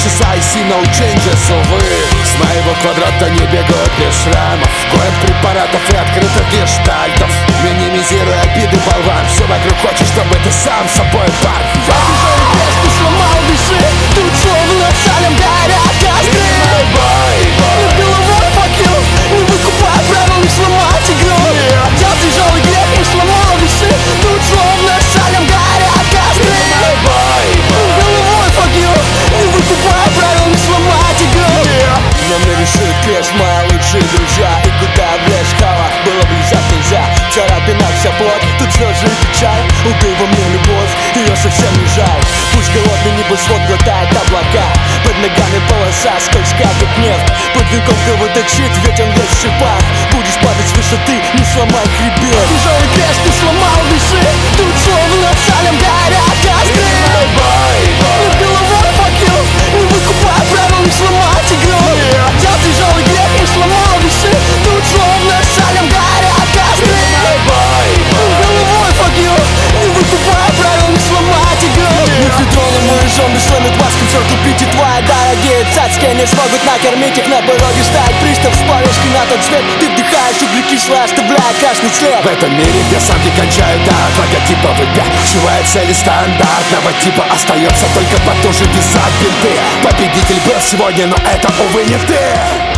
часа и see no changes, увы. С моего квадрата не бегают без шрамов, коек препаратов и открытых гештальтов. Минимизируя обиды, болван, все вокруг хочет, чтобы ты сам собой бар. Ты сломал дыши, тут словно салем горят костры. Над головой fuck you, не выкупай правил, не сломать игру. Взял тяжелый грех, не сломал дыши, тут словно салем горят костры. Над головой fuck you, не выкупай правил, не сломать игру. Но мне решит крест, мои лучшие друзья. И куда влезть, хава, было влезать нельзя. Царапина вся плоть, тут слезы и печаль. Убил во мне любовь, ее совсем не жаль. Пусть голодный небосвод глотает облака, под ногами полоса скользкая, как нефть. Под венком кровоточит, ведь он весь в шипах. Будешь падать с высоты, не сломай хребет. Тяжелый крест, ты сломал дыши, тут словно салем горят костры. Над головой fuck you, не выкупай правил, не сломать игру. Взял тяжелый грех, не сломал дыши, тут словно салем горят костры. Над головой fuck you, не выкупай правил, не сломать игру. Мефедроном мы зомби сломят вас, концерт купите твои дорогие цацки. Не смогут накормить их, на пороге стоит пристав с повешки на тот свет. Ты вдыхаешь углекислое, оставляя красный след. В этом мире, где самки кончают от логотипа, выпячивая цели стандартного типа. Остается только потуже вязать бинты. Победитель был сегодня, но это, увы, не ты.